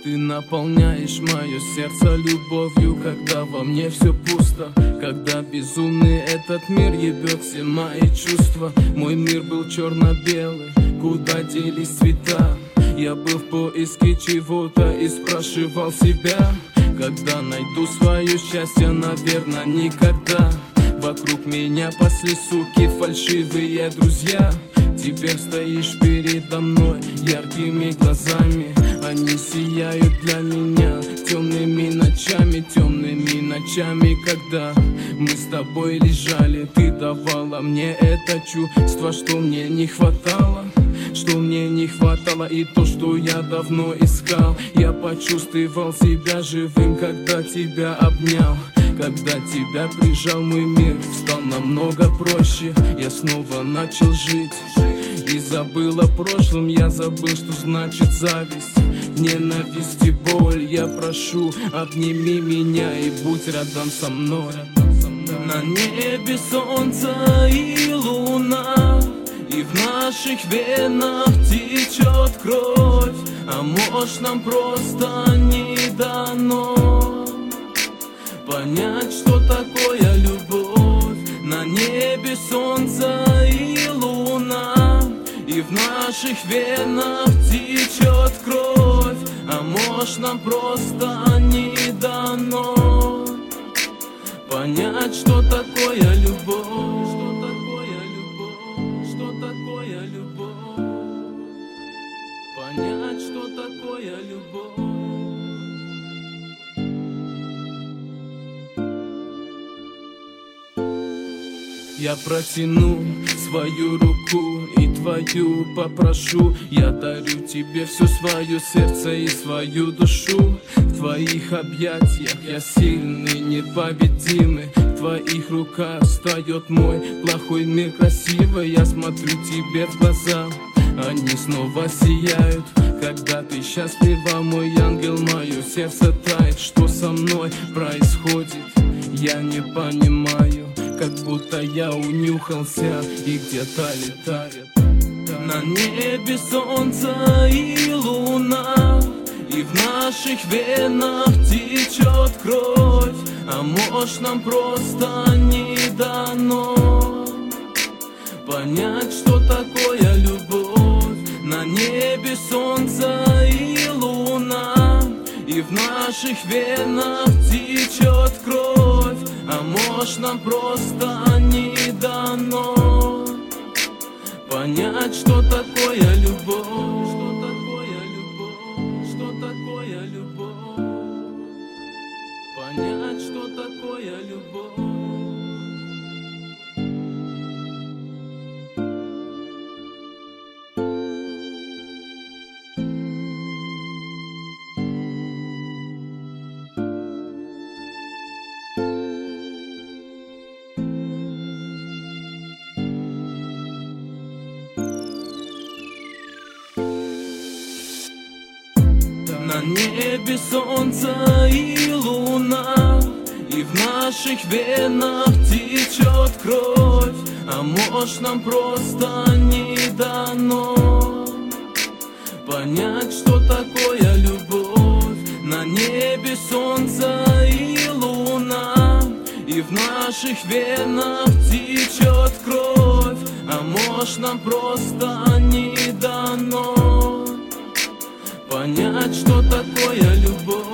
Ты наполняешь мое сердце любовью, когда во мне все пусто, когда безумный этот мир ебет все мои чувства. Мой мир был черно-белый, куда делись цвета? Я был в поиске чего-то и спрашивал себя, когда найду свое счастье, наверное, никогда. Вокруг меня пасли суки, фальшивые друзья. Теперь стоишь передо мной яркими глазами. Они сияют для меня темными ночами, когда мы с тобой лежали. Ты давала мне это чувство, что мне не хватало, и то, что я давно искал. Я почувствовал себя живым, когда тебя обнял. Когда тебя прижал, мой мир стал намного проще. Я снова начал жить и забыл о прошлом. Я забыл, что значит зависть, ненависть и боль. Я прошу, обними меня и будь рядом со мной. На небе солнце и луна, и в наших венах течет кровь. А может, нам просто не дано понять, что такое любовь. На небе солнце и луна, и в наших венах течет кровь. А может, нам просто не дано понять, что такое любовь. Что такое любовь? Понять, что такое любовь. Я протяну свою руку и твою попрошу. Я дарю тебе все свое сердце и свою душу. В твоих объятиях я сильный, непобедимый. В твоих руках встает мой плохой мир красивый. Я смотрю тебе в глаза, они снова сияют. Когда ты счастлива, мой ангел, мое сердце тает. Что со мной происходит, я не понимаю. Как будто я унюхался и где-то летает. На небе солнце и луна, и в наших венах течет кровь. А может, нам просто не дано понять, что такое любовь. На небе солнце и луна, и в наших венах течет кровь. А может, нам просто не дано понять, что такое любовь. Что такое любовь? Понять, что такое любовь. На небе солнце и луна, и в наших венах течет кровь. А может, нам просто не дано понять, что такое любовь. На небе солнце и луна, и в наших венах течет кровь. А может, нам просто не дано понять, что такое любовь.